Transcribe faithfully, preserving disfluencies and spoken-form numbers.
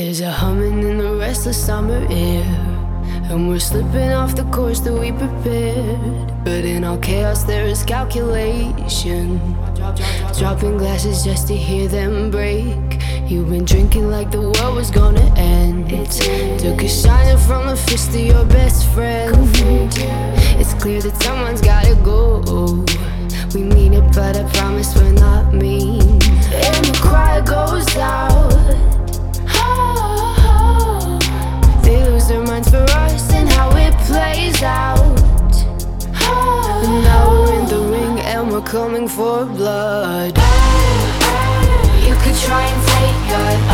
There's a humming in the restless summer air, and we're slipping off the course that we prepared. But in all chaos there is calculation, dropping glasses just to hear them break. You've been drinking like the world was gonna end. Took a shiner from the fist of your best friend. It's clear that someone's gotta go. We mean it, but I promise we're not mean. And the cry goes out. They lose their minds for us and how it plays out. And now we're in the ring and we're coming for blood. You could try and take God